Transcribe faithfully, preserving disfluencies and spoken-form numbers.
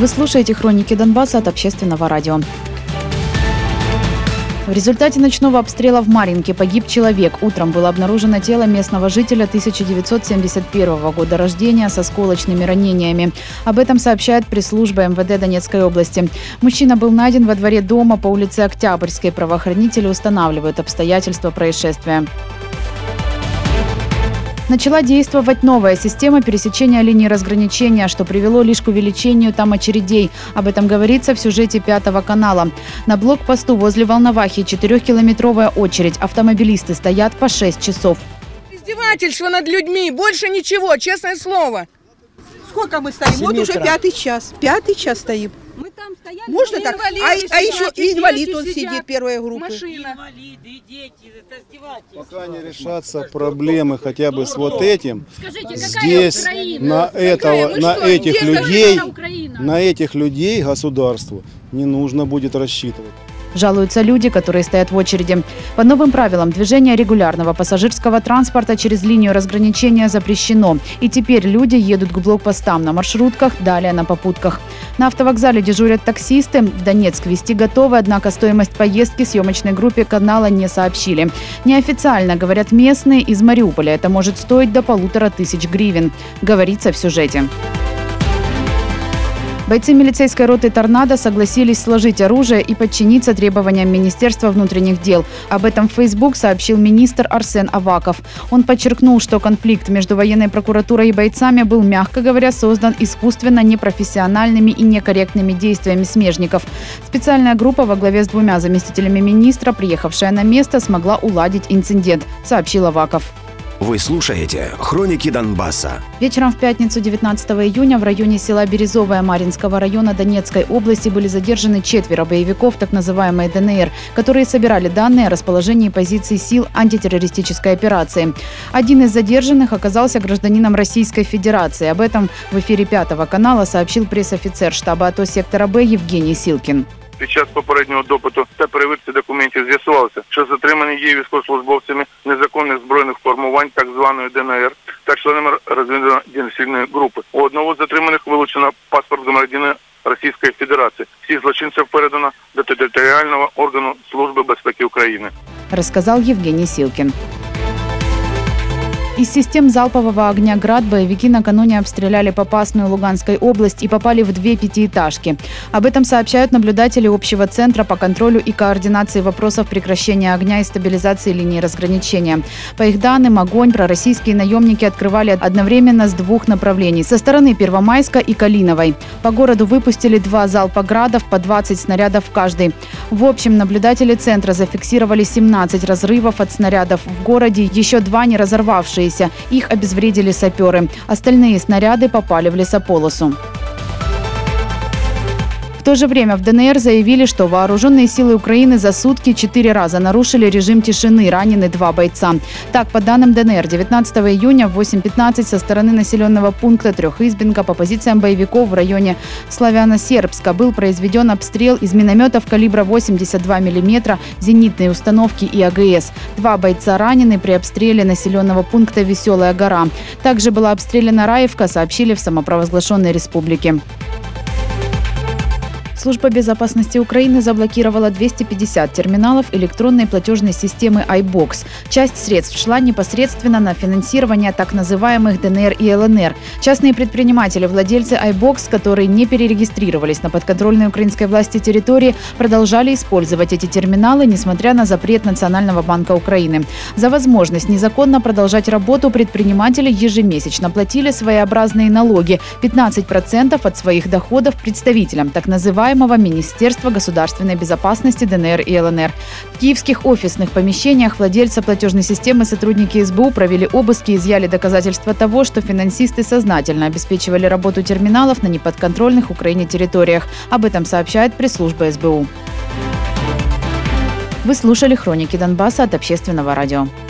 Вы слушаете «Хроники Донбасса» от Общественного радио. В результате ночного обстрела в Марьинке погиб человек. Утром было обнаружено тело местного жителя тысяча девятьсот семьдесят первого года рождения с осколочными ранениями. Об этом сообщает пресс-служба эм вэ дэ Донецкой области. Мужчина был найден во дворе дома по улице Октябрьской. Правоохранители устанавливают обстоятельства происшествия. Начала действовать новая система пересечения линии разграничения, что привело лишь к увеличению там очередей. Об этом говорится в сюжете Пятого канала. На блокпосту возле Волновахи четырехкилометровая очередь. Автомобилисты стоят по шесть часов. Издевательство над людьми. Больше ничего, честное слово. Сколько мы стоим? Вот уже пятый час. Пятый час стоим. Мы там стояли. Можно так? А, а еще и инвалид он сидит, первая группа. Инвалиды, дети, это издевательство. Пока не решатся проблемы хотя бы с вот этим, Скажите, здесь Украина? на, этого, Какая? на что, этих где людей, Украина? на этих людей государству не нужно будет рассчитывать. Жалуются люди, которые стоят в очереди. По новым правилам движение регулярного пассажирского транспорта через линию разграничения запрещено. И теперь люди едут к блокпостам на маршрутках, далее на попутках. На автовокзале дежурят таксисты. В Донецк везти готовы, однако стоимость поездки съемочной группе канала не сообщили. Неофициально, говорят местные, из Мариуполя это может стоить до полутора тысяч гривен. Говорится в сюжете. Бойцы милицейской роты «Торнадо» согласились сложить оружие и подчиниться требованиям Министерства внутренних дел. Об этом в Facebook сообщил министр Арсен Аваков. Он подчеркнул, что конфликт между военной прокуратурой и бойцами был, мягко говоря, создан искусственно непрофессиональными и некорректными действиями смежников. Специальная группа во главе с двумя заместителями министра, приехавшая на место, смогла уладить инцидент, сообщил Аваков. Вы слушаете «Хроники Донбасса». Вечером в пятницу девятнадцатого июня в районе села Березовое Марьинского района Донецкой области были задержаны четверо боевиков так называемой дэ эн эр, которые собирали данные о расположении позиций сил антитеррористической операции. Один из задержанных оказался гражданином Российской Федерации. Об этом в эфире Пятого канала сообщил пресс-офицер штаба АТО сектора Б Евгений Силкин. Під час попереднього допиту та перевірки документів з'ясувалося, що затримані є військовослужбовцями незаконних збройних формувань так званої дэ ен ер та членами розвідувально-диверсійної групи. У одного з затриманих вилучено паспорт громадянина Російської Федерації. Всіх злочинців передано до територіального органу Служби безпеки України. Рассказал Евгений Силкин. Из систем залпового огня «Град» боевики накануне обстреляли Попасную Луганской область и попали в две пятиэтажки. Об этом сообщают наблюдатели общего центра по контролю и координации вопросов прекращения огня и стабилизации линии разграничения. По их данным, огонь пророссийские наемники открывали одновременно с двух направлений – со стороны Первомайска и Калиновой. По городу выпустили два залпа «Градов» по двадцать снарядов каждый. В общем, наблюдатели центра зафиксировали семнадцать разрывов от снарядов в городе, еще два не разорвавшие. Их обезвредили саперы. Остальные снаряды попали в лесополосу. В то же время в дэ эн эр заявили, что вооруженные силы Украины за сутки четыре раза нарушили режим тишины, ранены два бойца. Так, по данным дэ эн эр, девятнадцатого июня в восемь пятнадцать со стороны населенного пункта Трехизбенка по позициям боевиков в районе Славяно-Сербска был произведен обстрел из минометов калибра восемьдесят два миллиметра, зенитной установки и а гэ эс. Два бойца ранены при обстреле населенного пункта Веселая гора. Также была обстреляна Раевка, сообщили в самопровозглашенной республике. Служба безопасности Украины заблокировала двести пятьдесят терминалов электронной платежной системы iBox. Часть средств шла непосредственно на финансирование так называемых дэ эн эр и эл эн эр. Частные предприниматели, владельцы iBox, которые не перерегистрировались на подконтрольной украинской власти территории, продолжали использовать эти терминалы, несмотря на запрет Национального банка Украины. За возможность незаконно продолжать работу предприниматели ежемесячно платили своеобразные налоги – пятнадцать процентов от своих доходов представителям так называемых Министерства государственной безопасности дэ эн эр и эл эн эр. В киевских офисных помещениях владельца платежной системы сотрудники эс бэ у провели обыски и изъяли доказательства того, что финансисты сознательно обеспечивали работу терминалов на неподконтрольных Украине территориях. Об этом сообщает пресс-служба эс бэ у. Вы слушали «Хроники Донбасса» от Общественного радио.